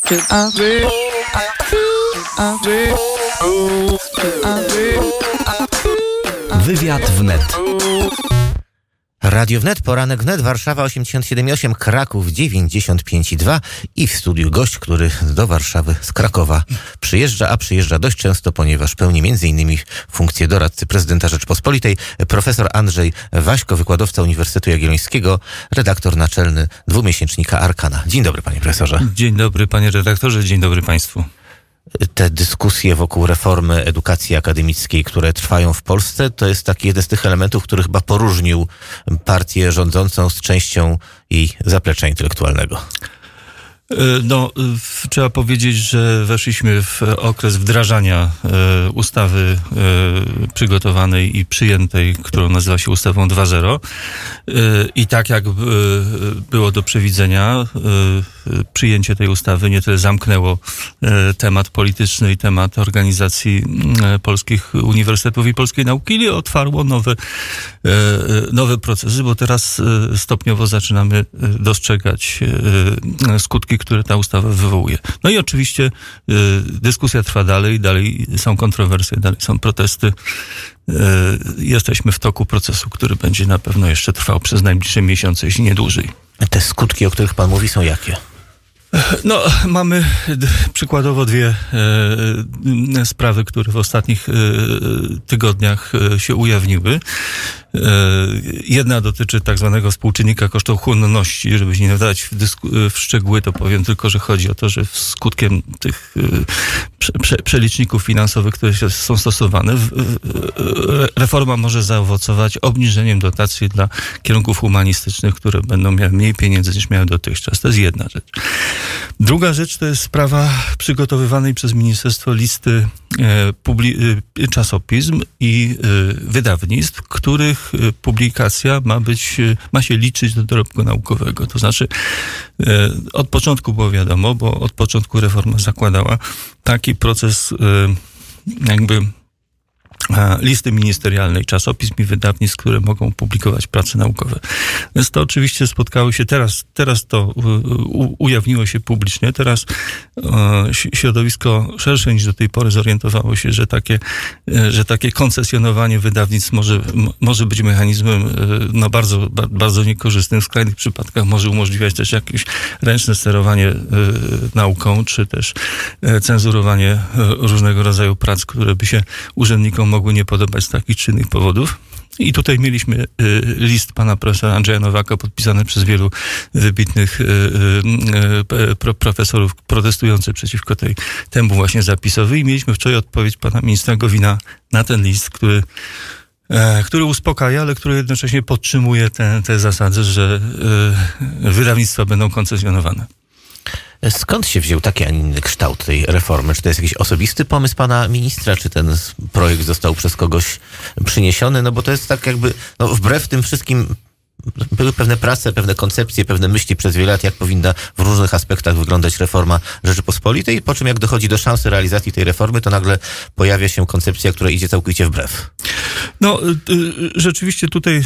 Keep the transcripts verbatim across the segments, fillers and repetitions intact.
Wywiad wnet. Radio Wnet, poranek Wnet, Warszawa osiemdziesiąt siedem i osiem, Kraków dziewięćdziesiąt pięć i dwa i w studiu gość, który do Warszawy z Krakowa przyjeżdża, a przyjeżdża dość często, ponieważ pełni między innymi funkcję doradcy prezydenta Rzeczpospolitej, profesor Andrzej Waśko, wykładowca Uniwersytetu Jagiellońskiego, redaktor naczelny dwumiesięcznika Arkana. Dzień dobry, panie profesorze. Dzień dobry, panie redaktorze, dzień dobry państwu. Te dyskusje wokół reformy edukacji akademickiej, które trwają w Polsce, to jest taki jeden z tych elementów, który chyba poróżnił partię rządzącą z częścią jej zaplecza intelektualnego. No, trzeba powiedzieć, że weszliśmy w okres wdrażania e, ustawy e, przygotowanej i przyjętej, którą nazywa się ustawą dwa zero. E, I tak jak e, było do przewidzenia, e, przyjęcie tej ustawy nie tyle zamknęło e, temat polityczny i temat organizacji e, polskich uniwersytetów i polskiej nauki, ile otwarło nowe, e, nowe procesy, bo teraz e, stopniowo zaczynamy dostrzegać e, skutki, które ta ustawa wywołuje. No i oczywiście y, dyskusja trwa dalej, dalej są kontrowersje, dalej są protesty. Y, jesteśmy w toku procesu, który będzie na pewno jeszcze trwał przez najbliższe miesiące, jeśli nie dłużej. Te skutki, o których pan mówi, są jakie? No, mamy d- przykładowo dwie e, sprawy, które w ostatnich e, tygodniach e, się ujawniły. E, jedna dotyczy tak zwanego współczynnika kosztochłonności. Żeby się nie wdawać w, dysku- w szczegóły, to powiem tylko, że chodzi o to, że skutkiem tych e, prze- prze- przeliczników finansowych, które się są stosowane, w, e, reforma może zaowocować obniżeniem dotacji dla kierunków humanistycznych, które będą miały mniej pieniędzy niż miały dotychczas. To jest jedna rzecz. Druga rzecz to jest sprawa przygotowywanej przez ministerstwo listy e, publi- e, czasopism i e, wydawnictw, których e, publikacja ma być, e, ma się liczyć do dorobku naukowego. To znaczy e, od początku było wiadomo, bo od początku reforma zakładała taki proces e, jakby listy ministerialnej, czasopism i wydawnictw, które mogą publikować prace naukowe. Więc to oczywiście spotkało się teraz, teraz to u, ujawniło się publicznie, teraz e, środowisko szersze niż do tej pory zorientowało się, że takie, e, że takie koncesjonowanie wydawnictw może, m, może być mechanizmem e, no bardzo, ba, bardzo niekorzystnym. W skrajnych przypadkach może umożliwiać też jakieś ręczne sterowanie e, nauką, czy też e, cenzurowanie e, różnego rodzaju prac, które by się urzędnikom mogły nie podobać z takich czy innych powodów. I tutaj mieliśmy y, list pana profesora Andrzeja Nowaka podpisany przez wielu wybitnych y, y, y, pro, profesorów protestujących przeciwko tej, temu właśnie zapisowi. I mieliśmy wczoraj odpowiedź pana ministra Gowina na ten list, który e, który uspokaja, ale który jednocześnie podtrzymuje te, te zasady, że y, wydawnictwa będą koncesjonowane. Skąd się wziął taki, a nie inny kształt tej reformy? Czy to jest jakiś osobisty pomysł pana ministra, czy ten projekt został przez kogoś przyniesiony? No bo to jest tak jakby, no wbrew tym wszystkim były pewne prace, pewne koncepcje, pewne myśli przez wiele lat, jak powinna w różnych aspektach wyglądać reforma Rzeczypospolitej, po czym jak dochodzi do szansy realizacji tej reformy, to nagle pojawia się koncepcja, która idzie całkowicie wbrew. No, rzeczywiście tutaj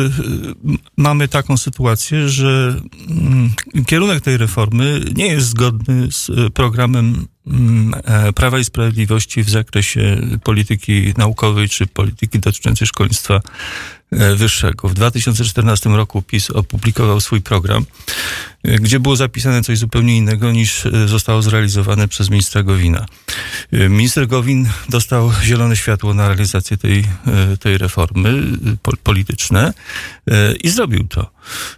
mamy taką sytuację, że kierunek tej reformy nie jest zgodny z programem Prawa i Sprawiedliwości w zakresie polityki naukowej czy polityki dotyczącej szkolnictwa wyższego. W dwa tysiące czternastym roku PiS opublikował swój program, gdzie było zapisane coś zupełnie innego niż zostało zrealizowane przez ministra Gowina. Minister Gowin dostał zielone światło na realizację tej, tej reformy polityczne i zrobił to.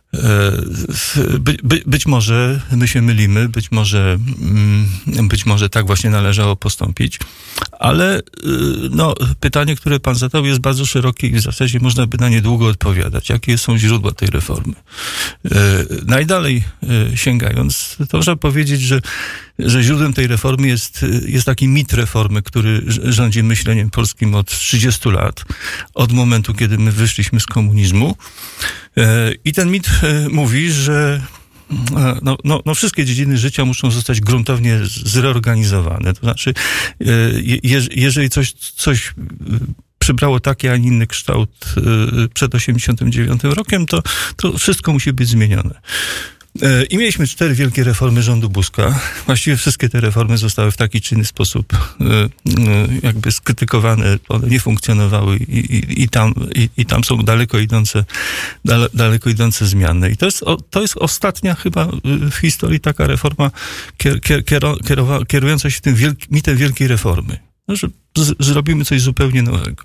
By, by, być może my się mylimy, być może, być może tak właśnie należało postąpić, ale no, pytanie, które pan zadał, jest bardzo szerokie i w zasadzie można by na nie długo odpowiadać. Jakie są źródła tej reformy? Najdalej sięgając, to można powiedzieć, że, że źródłem tej reformy jest, jest taki mit reformy, który rządzi myśleniem polskim od trzydziestu lat, od momentu, kiedy my wyszliśmy z komunizmu. I ten mit mówi, że no, no, no wszystkie dziedziny życia muszą zostać gruntownie zreorganizowane. To znaczy, je, jeżeli coś, coś przybrało taki, a nie inny kształt przed osiemdziesiątym dziewiątym rokiem, to, to wszystko musi być zmienione. I mieliśmy cztery wielkie reformy rządu Buzka. Właściwie wszystkie te reformy zostały w taki czy inny sposób jakby skrytykowane, one nie funkcjonowały i, i, i, tam, i, i tam są daleko idące, dale, daleko idące zmiany. I to jest, to jest ostatnia chyba w historii taka reforma kier, kier, kierowa, kierująca się tym wielki, mitem wielkiej reformy. No, że z, zrobimy coś zupełnie nowego.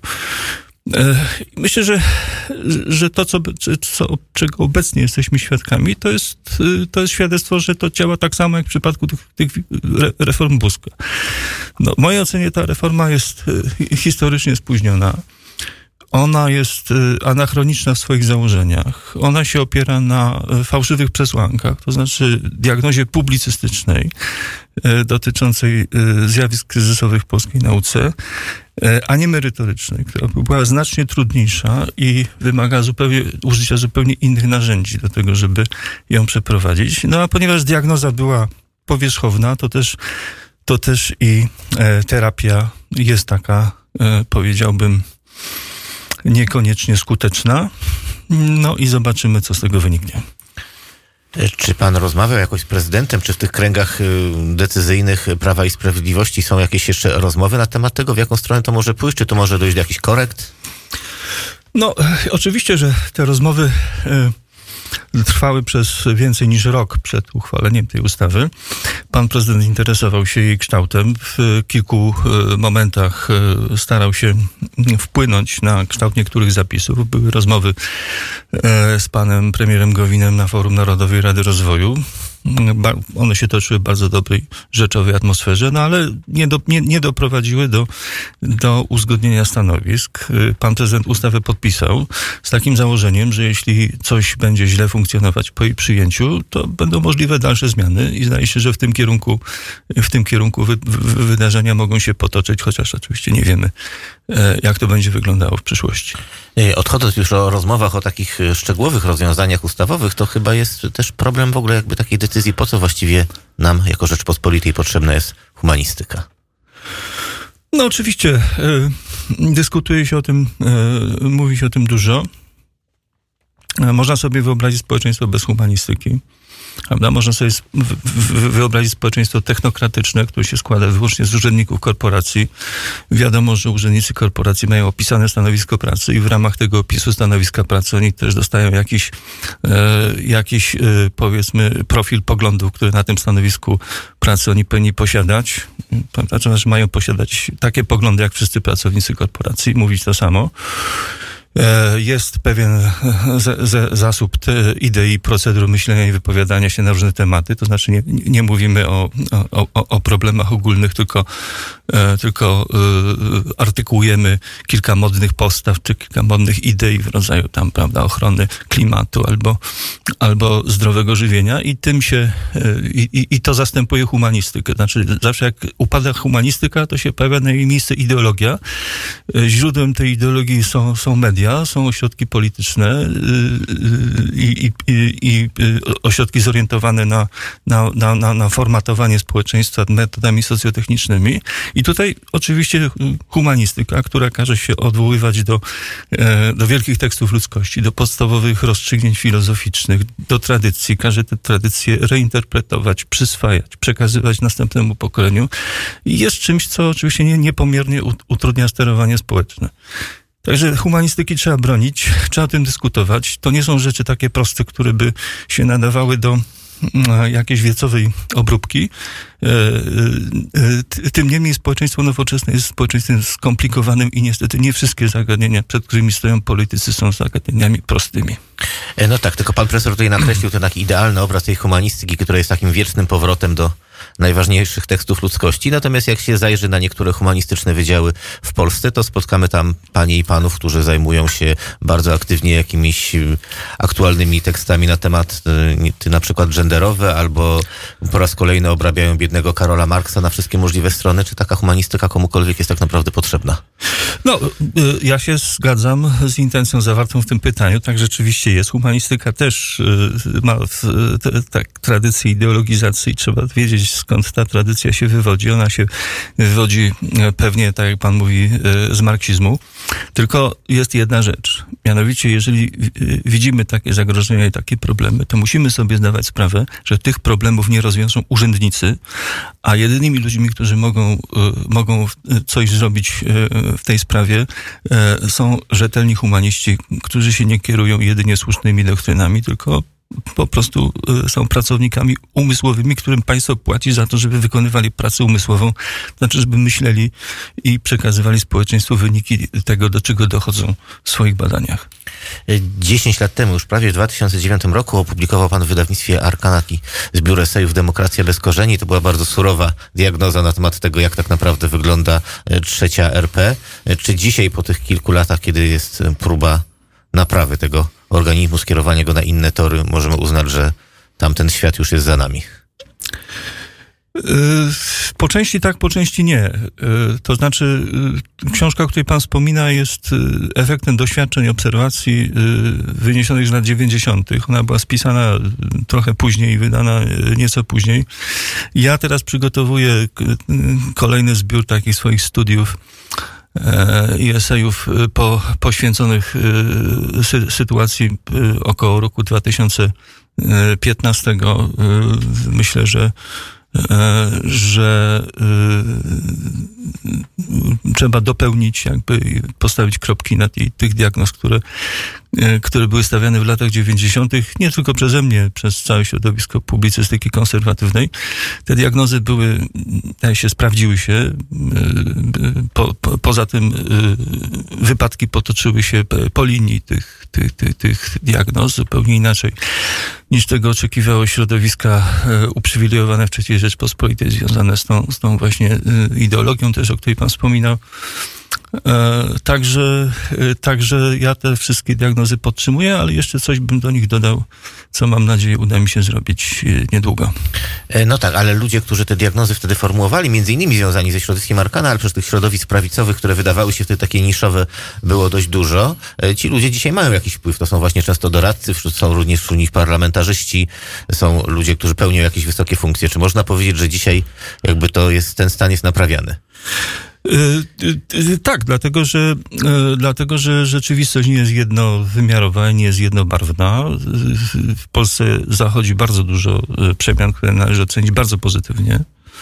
Myślę, że, że to, co, co, czego obecnie jesteśmy świadkami, to jest, to jest świadectwo, że to działa tak samo jak w przypadku tych, tych reform Buzka. No, w mojej ocenie ta reforma jest historycznie spóźniona. Ona jest anachroniczna w swoich założeniach. Ona się opiera na fałszywych przesłankach, to znaczy diagnozie publicystycznej dotyczącej zjawisk kryzysowych w polskiej nauce, a nie merytorycznej, która była znacznie trudniejsza i wymaga zupełnie, użycia zupełnie innych narzędzi do tego, żeby ją przeprowadzić. No a ponieważ diagnoza była powierzchowna, to też, to też i terapia jest taka, powiedziałbym, niekoniecznie skuteczna. No i zobaczymy, co z tego wyniknie. Czy pan rozmawiał jakoś z prezydentem? Czy w tych kręgach decyzyjnych Prawa i Sprawiedliwości są jakieś jeszcze rozmowy na temat tego? W jaką stronę to może pójść? Czy to może dojść do jakichś korekt? No, oczywiście, że te rozmowy y, trwały przez więcej niż rok przed uchwaleniem tej ustawy. Pan prezydent interesował się jej kształtem. W kilku y, momentach y, starał się wpłynąć na kształt niektórych zapisów. Były rozmowy y, z panem premierem Gowinem na forum Narodowej Rady Rozwoju. One się toczyły w bardzo dobrej, rzeczowej atmosferze, no ale nie, do, nie, nie doprowadziły do, do uzgodnienia stanowisk. Pan prezydent ustawę podpisał z takim założeniem, że jeśli coś będzie źle funkcjonować po jej przyjęciu, to będą możliwe dalsze zmiany i zdaje się, że w tym kierunku, w tym kierunku wy, wy, wydarzenia mogą się potoczyć, chociaż oczywiście nie wiemy, jak to będzie wyglądało w przyszłości. Odchodząc już o rozmowach o takich szczegółowych rozwiązaniach ustawowych, to chyba jest też problem w ogóle jakby takiej decyzji, po co właściwie nam jako Rzeczpospolitej potrzebna jest humanistyka. No oczywiście y, dyskutuje się o tym, y, mówi się o tym dużo. Y, można sobie wyobrazić społeczeństwo bez humanistyki. Prawda? Można sobie wyobrazić społeczeństwo technokratyczne, które się składa wyłącznie z urzędników korporacji. Wiadomo, że urzędnicy korporacji mają opisane stanowisko pracy i w ramach tego opisu stanowiska pracy oni też dostają jakiś, e, jakiś e, powiedzmy, profil poglądów, które na tym stanowisku pracy oni powinni posiadać. Prawda? To znaczy mają posiadać takie poglądy, jak wszyscy pracownicy korporacji, mówić to samo. Jest pewien z, z, zasób idei, procedur myślenia i wypowiadania się na różne tematy, to znaczy nie, nie mówimy o, o, o problemach ogólnych, tylko, tylko artykułujemy kilka modnych postaw, czy kilka modnych idei w rodzaju tam, prawda, ochrony klimatu albo, albo zdrowego żywienia i tym się, i, i to zastępuje humanistykę. Znaczy zawsze jak upada humanistyka, to się pojawia na jej miejsce ideologia. Źródłem tej ideologii są, są media, są ośrodki polityczne i, i, i ośrodki zorientowane na, na, na, na formatowanie społeczeństwa metodami socjotechnicznymi. I tutaj oczywiście humanistyka, która każe się odwoływać do, do wielkich tekstów ludzkości, do podstawowych rozstrzygnięć filozoficznych, do tradycji, każe te tradycje reinterpretować, przyswajać, przekazywać następnemu pokoleniu. I jest czymś, co oczywiście nie, niepomiernie utrudnia sterowanie społeczne. Także humanistyki trzeba bronić, trzeba o tym dyskutować. To nie są rzeczy takie proste, które by się nadawały do jakiejś wiecowej obróbki. Tym niemniej społeczeństwo nowoczesne jest społeczeństwem skomplikowanym i niestety nie wszystkie zagadnienia, przed którymi stoją politycy, są zagadnieniami prostymi. No tak, tylko pan profesor tutaj nakreślił ten taki idealny obraz tej humanistyki, która jest takim wiecznym powrotem do najważniejszych tekstów ludzkości. Natomiast jak się zajrzy na niektóre humanistyczne wydziały w Polsce, to spotkamy tam panie i panów, którzy zajmują się bardzo aktywnie jakimiś aktualnymi tekstami na temat na przykład genderowe, albo po raz kolejny obrabiają biednego Karola Marksa na wszystkie możliwe strony. Czy taka humanistyka komukolwiek jest tak naprawdę potrzebna? No, ja się zgadzam z intencją zawartą w tym pytaniu. Tak rzeczywiście jest. Humanistyka też ma tak tradycję ideologizacji. Trzeba wiedzieć, skąd ta tradycja się wywodzi. Ona się wywodzi pewnie, tak jak pan mówi, z marksizmu. Tylko jest jedna rzecz. Mianowicie, jeżeli widzimy takie zagrożenia i takie problemy, to musimy sobie zdawać sprawę, że tych problemów nie rozwiążą urzędnicy, a jedynymi ludźmi, którzy mogą, mogą coś zrobić w tej sprawie, są rzetelni humaniści, którzy się nie kierują jedynie słusznymi doktrynami, tylko po prostu są pracownikami umysłowymi, którym państwo płaci za to, żeby wykonywali pracę umysłową, to znaczy, żeby myśleli i przekazywali społeczeństwu wyniki tego, do czego dochodzą w swoich badaniach. Dziesięć lat temu, już prawie w dwa tysiące dziewiątym roku, opublikował pan w wydawnictwie Arkanaki zbiór esejów Demokracja bez korzeni. To była bardzo surowa diagnoza na temat tego, jak tak naprawdę wygląda trzecia R P. Czy dzisiaj, po tych kilku latach, kiedy jest próba naprawy tego organizmu, skierowania go na inne tory, możemy uznać, że tamten świat już jest za nami? Po części tak, po części nie. To znaczy, książka, o której pan wspomina, jest efektem doświadczeń, obserwacji wyniesionych z lat dziewięćdziesiątych. Ona była spisana trochę później i wydana nieco później. Ja teraz przygotowuję kolejny zbiór takich swoich studiów i esejów po, poświęconych sy, sytuacji około roku dwa tysiące piętnastego. Myślę, że że y, trzeba dopełnić, jakby postawić kropki na tej, tych diagnoz, które, y, które były stawiane w latach dziewięćdziesiątych, nie tylko przeze mnie, przez całe środowisko publicystyki konserwatywnej. Te diagnozy były, tak się sprawdziły się. Y, po, po, poza tym y, wypadki potoczyły się po linii tych, tych, tych, tych diagnoz zupełnie inaczej niż tego oczekiwało środowiska y, uprzywilejowane w trzeciej Rzeczpospolitej, związane z tą, z tą właśnie y, ideologią też, o której pan wspominał. E, także, e, także ja te wszystkie diagnozy podtrzymuję, ale jeszcze coś bym do nich dodał, co mam nadzieję uda mi się zrobić e, niedługo. E, no tak, ale ludzie, którzy te diagnozy wtedy formułowali, między innymi związani ze środowiskiem Arkana, ale przecież tych środowisk prawicowych, które wydawały się wtedy takie niszowe, było dość dużo. E, ci ludzie dzisiaj mają jakiś wpływ. To są właśnie często doradcy, są również wśród nich parlamentarzyści, są ludzie, którzy pełnią jakieś wysokie funkcje. Czy można powiedzieć, że dzisiaj jakby to jest, ten stan jest naprawiany? Tak, dlatego że, dlatego, że rzeczywistość nie jest jednowymiarowa, nie jest jednobarwna. W Polsce zachodzi bardzo dużo przemian, które należy ocenić bardzo pozytywnie.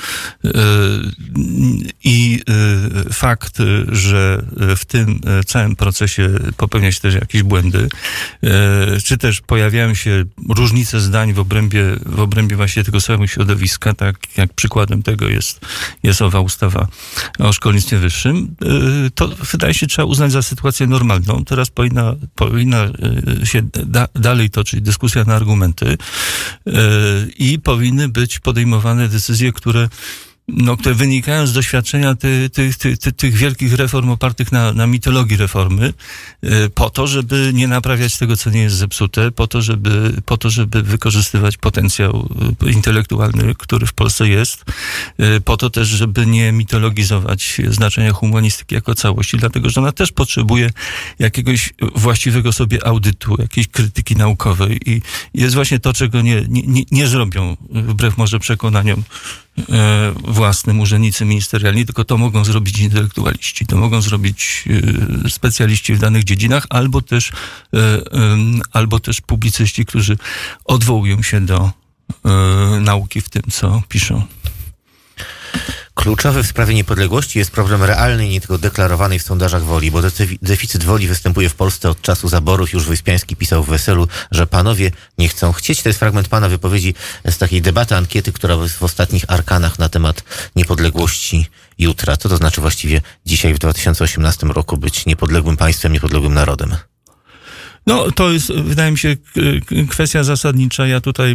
I fakt, że w tym całym procesie popełnia się też jakieś błędy, czy też pojawiają się różnice zdań w obrębie, w obrębie właśnie tego samego środowiska, tak jak przykładem tego jest, jest owa ustawa o szkolnictwie wyższym, to wydaje się, trzeba uznać za sytuację normalną. Teraz powinna, powinna się da, dalej toczyć dyskusja na argumenty i powinny być podejmowane decyzje, które no, które wynikają z doświadczenia ty, ty, ty, ty, tych wielkich reform opartych na, na mitologii reformy, po to, żeby nie naprawiać tego, co nie jest zepsute, po to, żeby, po to, żeby wykorzystywać potencjał intelektualny, który w Polsce jest, po to też, żeby nie mitologizować znaczenia humanistyki jako całości, dlatego, że ona też potrzebuje jakiegoś właściwego sobie audytu, jakiejś krytyki naukowej i jest właśnie to, czego nie, nie, nie zrobią, wbrew może przekonaniom własnym urzędnicy ministerialni, tylko to mogą zrobić intelektualiści, to mogą zrobić specjaliści w danych dziedzinach, albo też, albo też publicyści, którzy odwołują się do nauki w tym, co piszą. Kluczowy w sprawie niepodległości jest problem realny i nie tylko deklarowanej w sondażach woli, bo deficyt woli występuje w Polsce od czasu zaborów. Już Wyspiański pisał w Weselu, że panowie nie chcą chcieć. To jest fragment pana wypowiedzi z takiej debaty, ankiety, która jest w ostatnich Arkanach na temat niepodległości jutra. Co to znaczy właściwie dzisiaj w dwa tysiące osiemnastym roku być niepodległym państwem, niepodległym narodem? No, to jest, wydaje mi się, kwestia zasadnicza. Ja tutaj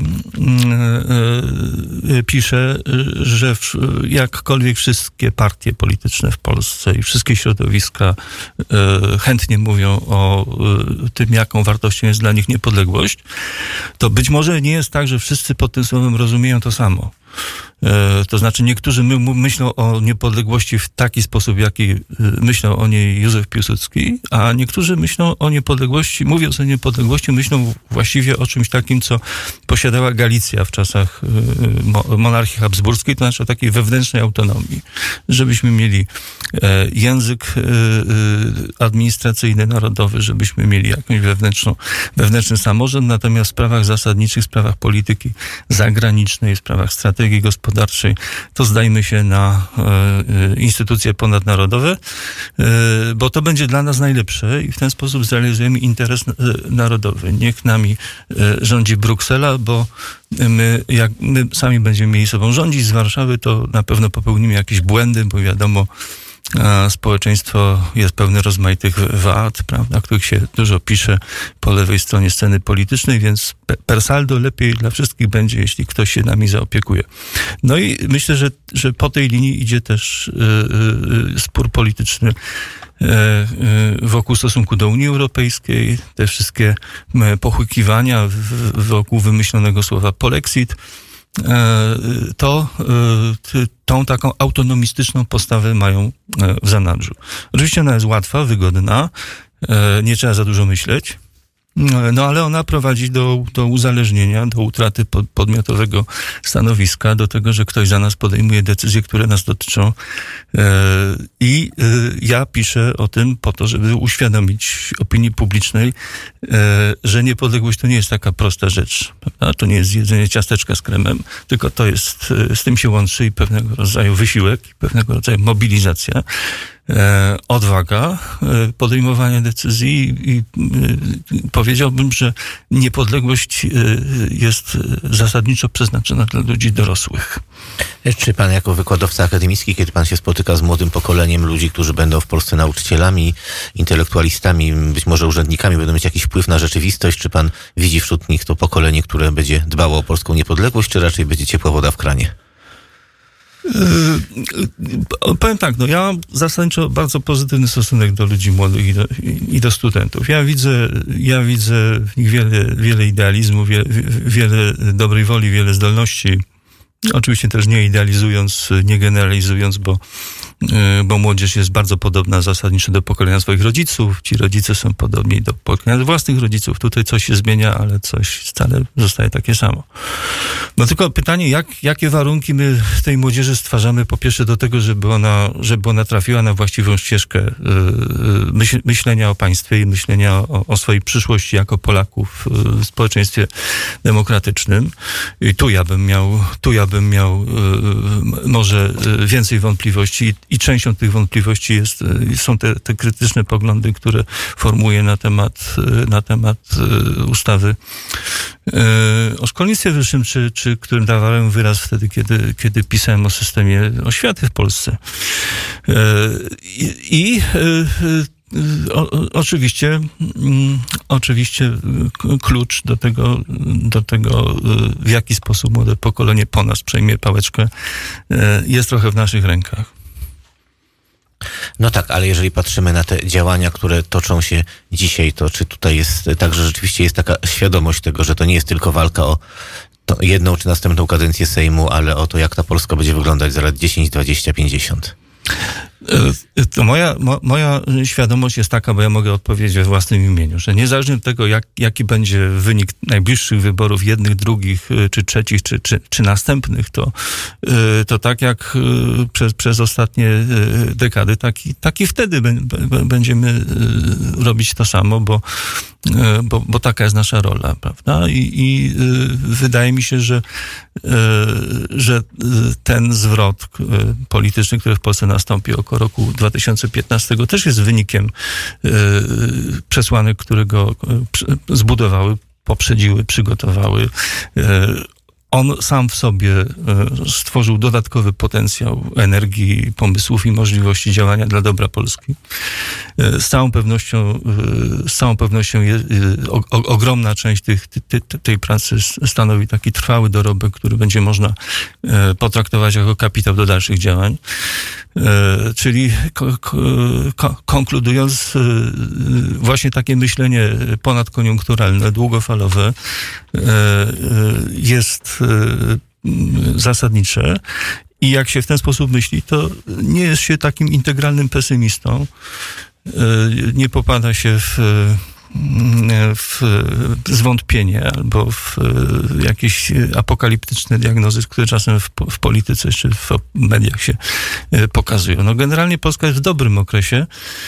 yy, piszę, że w, jakkolwiek wszystkie partie polityczne w Polsce i wszystkie środowiska yy, chętnie mówią o yy, tym, jaką wartością jest dla nich niepodległość, to być może nie jest tak, że wszyscy pod tym słowem rozumieją to samo. To znaczy niektórzy my, myślą o niepodległości w taki sposób, jaki myślał o niej Józef Piłsudski, a niektórzy myślą o niepodległości, mówiąc o niepodległości, myślą właściwie o czymś takim, co posiadała Galicja w czasach monarchii habsburskiej, to znaczy o takiej wewnętrznej autonomii, żebyśmy mieli język administracyjny, narodowy, żebyśmy mieli jakąś wewnętrzną, wewnętrzny samorząd, natomiast w sprawach zasadniczych, w sprawach polityki zagranicznej, w sprawach strategii gospodarczej, to zdajmy się na instytucje ponadnarodowe, bo to będzie dla nas najlepsze i w ten sposób zrealizujemy interes narodowy. Niech nami rządzi Bruksela, bo my, jak my sami będziemy mieli sobą rządzić z Warszawy, to na pewno popełnimy jakieś błędy, bo wiadomo, a społeczeństwo jest pełne rozmaitych wad, prawda, których się dużo pisze po lewej stronie sceny politycznej, więc per saldo lepiej dla wszystkich będzie, jeśli ktoś się nami zaopiekuje. No i myślę, że, że po tej linii idzie też yy, yy, spór polityczny wokół stosunku do Unii Europejskiej, te wszystkie pochukiwania wokół wymyślonego słowa polexit, to tą taką autonomistyczną postawę mają w zanadrzu. Oczywiście ona jest łatwa, wygodna, nie trzeba za dużo myśleć, no ale ona prowadzi do, do uzależnienia, do utraty pod, podmiotowego stanowiska, do tego, że ktoś za nas podejmuje decyzje, które nas dotyczą. I ja piszę o tym po to, żeby uświadomić opinii publicznej, że niepodległość to nie jest taka prosta rzecz. Prawda? To nie jest jedzenie ciasteczka z kremem, tylko to jest, z tym się łączy i pewnego rodzaju wysiłek, pewnego rodzaju mobilizacja, odwaga, podejmowanie decyzji i powiedziałbym, że niepodległość jest zasadniczo przeznaczona dla ludzi dorosłych. Czy pan jako wykładowca akademicki, kiedy pan się spotyka z młodym pokoleniem ludzi, którzy będą w Polsce nauczycielami, intelektualistami, być może urzędnikami, będą mieć jakiś wpływ na rzeczywistość, czy pan widzi wśród nich to pokolenie, które będzie dbało o polską niepodległość, czy raczej będzie ciepła woda w kranie? Yy, powiem tak, no ja mam zasadniczo bardzo pozytywny stosunek do ludzi młodych i do, i do studentów. Ja widzę, ja widzę w nich wiele, wiele idealizmu, wiele, wiele dobrej woli, wiele zdolności. Oczywiście też nie idealizując, nie generalizując, bo, bo młodzież jest bardzo podobna zasadniczo do pokolenia swoich rodziców. Ci rodzice są podobni do pokolenia własnych rodziców. Tutaj coś się zmienia, ale coś stale zostaje takie samo. No tylko pytanie, jak, jakie warunki my tej młodzieży stwarzamy po pierwsze do tego, żeby ona, żeby ona trafiła na właściwą ścieżkę myśl, myślenia o państwie i myślenia o, o swojej przyszłości jako Polaków w społeczeństwie demokratycznym. I tu ja bym miał, tu ja bym miał y, może więcej wątpliwości i, i częścią tych wątpliwości jest, y, są te, te krytyczne poglądy, które formułuję na temat, y, na temat y, ustawy y, o szkolnictwie wyższym, czy, czy którym dawałem wyraz wtedy, kiedy, kiedy pisałem o systemie oświaty w Polsce. Y, I y, O, oczywiście, mm, oczywiście klucz do tego, do tego, w jaki sposób młode pokolenie po nas przejmie pałeczkę, jest trochę w naszych rękach. No tak, ale jeżeli patrzymy na te działania, które toczą się dzisiaj, to czy tutaj jest tak, że rzeczywiście jest taka świadomość tego, że to nie jest tylko walka o to jedną czy następną kadencję Sejmu, ale o to, jak ta Polska będzie wyglądać za lat dziesięć, dwadzieścia, pięćdziesiąt? To moja, mo, moja świadomość jest taka, bo ja mogę odpowiedzieć we własnym imieniu, że niezależnie od tego, jak, jaki będzie wynik najbliższych wyborów, jednych, drugich, czy trzecich, czy, czy, czy następnych, to, to tak jak przez, przez ostatnie dekady, tak i, tak i wtedy b, b, będziemy robić to samo, bo, bo, bo taka jest nasza rola, prawda? I, i wydaje mi się, że, że ten zwrot polityczny, który w Polsce nastąpi około roku dwa tysiące piętnastego, też jest wynikiem y, przesłanek, które go y, zbudowały, poprzedziły, przygotowały. Y, on sam w sobie y, stworzył dodatkowy potencjał energii, pomysłów i możliwości działania dla dobra Polski. Y, z całą pewnością, y, z całą pewnością je, y, o, o, ogromna część tych, ty, ty, tej pracy stanowi taki trwały dorobek, który będzie można y, potraktować jako kapitał do dalszych działań. E, czyli ko, ko, konkludując, e, właśnie takie myślenie ponadkoniunkturalne, długofalowe e, jest zasadnicze. I jak się w ten sposób myśli, to nie jest się takim integralnym pesymistą. Nie popada się w, w zwątpienie albo w jakieś apokaliptyczne diagnozy, które czasem w, w polityce czy w mediach się pokazują. No generalnie Polska jest w dobrym okresie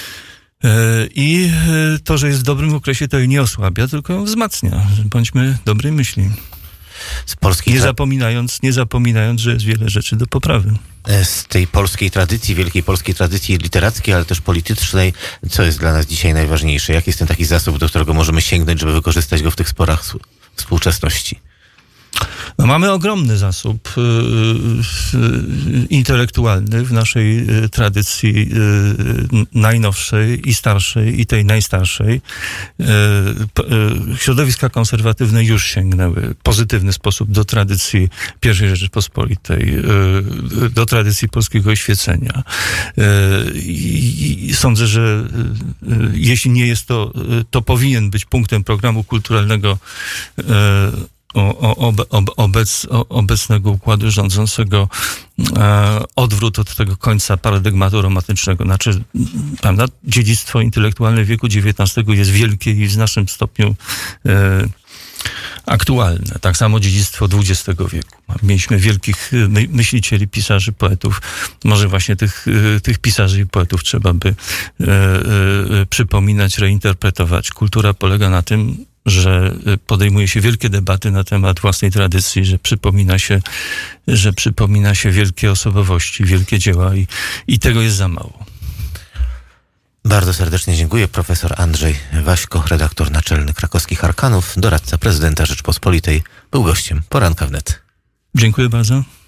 i to, że jest w dobrym okresie, to jej nie osłabia, tylko ją wzmacnia. Bądźmy dobrej myśli. Z polskiej nie, tra- zapominając, nie zapominając, że jest wiele rzeczy do poprawy. Z tej polskiej tradycji, wielkiej polskiej tradycji literackiej, ale też politycznej, co jest dla nas dzisiaj najważniejsze? Jaki jest ten taki zasób, do którego możemy sięgnąć, żeby wykorzystać go w tych sporach współczesności? No, mamy ogromny zasób y, y, intelektualny w naszej y, tradycji y, najnowszej i starszej i tej najstarszej. Y, y, środowiska konserwatywne już sięgnęły w pozytywny sposób do tradycji pierwszej Rzeczypospolitej, y, do tradycji polskiego oświecenia. Y, i sądzę, że y, y, jeśli nie jest to, y, to powinien być punktem programu kulturalnego y, O, o, o, obec, o, obecnego układu rządzącego e, odwrót od tego końca paradygmatu romantycznego. Znaczy, prawda, dziedzictwo intelektualne wieku dziewiętnastego jest wielkie i w znacznym stopniu e, aktualne. Tak samo dziedzictwo dwudziestego wieku. Mieliśmy wielkich my, myślicieli, pisarzy, poetów. Może właśnie tych, tych pisarzy i poetów trzeba by e, e, przypominać, reinterpretować. Kultura polega na tym, że podejmuje się wielkie debaty na temat własnej tradycji, że przypomina się, że przypomina się wielkie osobowości, wielkie dzieła i, i tego jest za mało. Bardzo serdecznie dziękuję. Profesor Andrzej Waśko, redaktor naczelny Krakowskich Arkanów, doradca prezydenta Rzeczpospolitej, był gościem Poranka Wnet. Dziękuję bardzo.